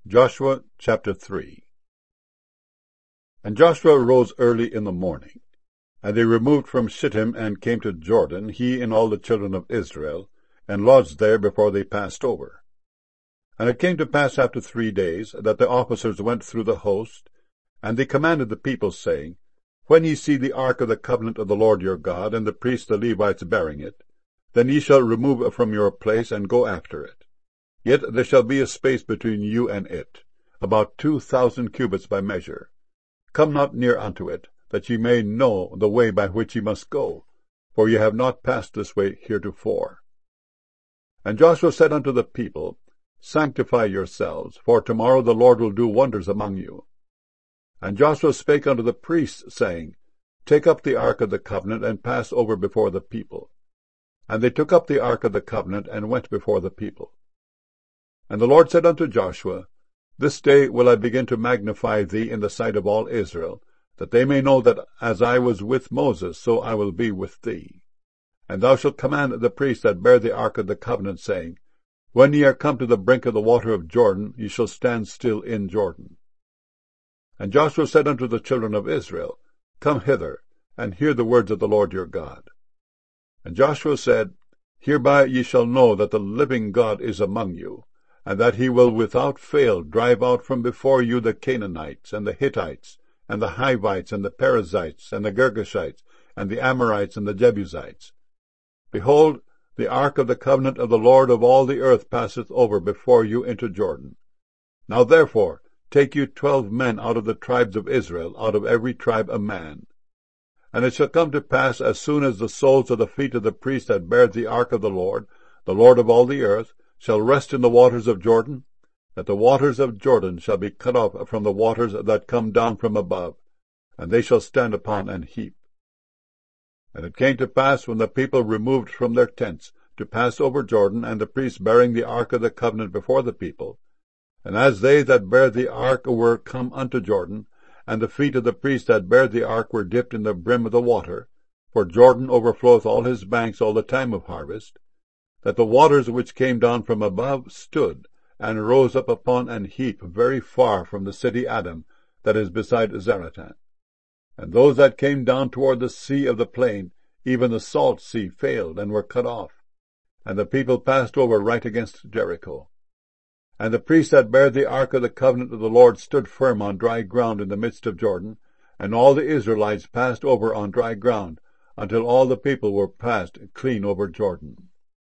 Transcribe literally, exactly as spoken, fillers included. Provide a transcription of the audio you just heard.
Joshua chapter three. And Joshua rose early in the morning, and they removed from Shittim and came to Jordan, he and all the children of Israel, and lodged there before they passed over. And it came to pass after three days that the officers went through the host, and they commanded the people, saying, When ye see the ark of the covenant of the Lord your God, and the priests the Levites bearing it, then ye shall remove from your place and go after it. Yet there shall be a space between you and it, about two thousand cubits by measure. Come not near unto it, that ye may know the way by which ye must go, for ye have not passed this way heretofore. And Joshua said unto the people, Sanctify yourselves, for tomorrow the Lord will do wonders among you. And Joshua spake unto the priests, saying, Take up the ark of the covenant, and pass over before the people. And they took up the ark of the covenant, and went before the people. And the Lord said unto Joshua, This day will I begin to magnify thee in the sight of all Israel, that they may know that as I was with Moses, so I will be with thee. And thou shalt command the priests that bear the ark of the covenant, saying, When ye are come to the brink of the water of Jordan, ye shall stand still in Jordan. And Joshua said unto the children of Israel, Come hither, and hear the words of the Lord your God. And Joshua said, Hereby ye shall know that the living God is among you, and that he will without fail drive out from before you the Canaanites, and the Hittites, and the Hivites, and the Perizzites, and the Girgashites, and the Amorites, and the Jebusites. Behold, the ark of the covenant of the Lord of all the earth passeth over before you into Jordan. Now therefore take you twelve men out of the tribes of Israel, out of every tribe a man. And it shall come to pass, as soon as the soles of the feet of the priests that bear the ark of the Lord, the Lord of all the earth, shall rest in the waters of Jordan, that the waters of Jordan shall be cut off from the waters that come down from above, and they shall stand upon an heap. And it came to pass, when the people removed from their tents, to pass over Jordan, and the priests bearing the ark of the covenant before the people, and as they that bear the ark were come unto Jordan, and the feet of the priests that bear the ark were dipped in the brim of the water, for Jordan overfloweth all his banks all the time of harvest, that the waters which came down from above stood, and rose up upon an heap very far from the city Adam, that is beside Zaretan. And those that came down toward the sea of the plain, even the salt sea, failed, and were cut off. And the people passed over right against Jericho. And the priests that bare the ark of the covenant of the Lord stood firm on dry ground in the midst of Jordan, and all the Israelites passed over on dry ground, until all the people were passed clean over Jordan.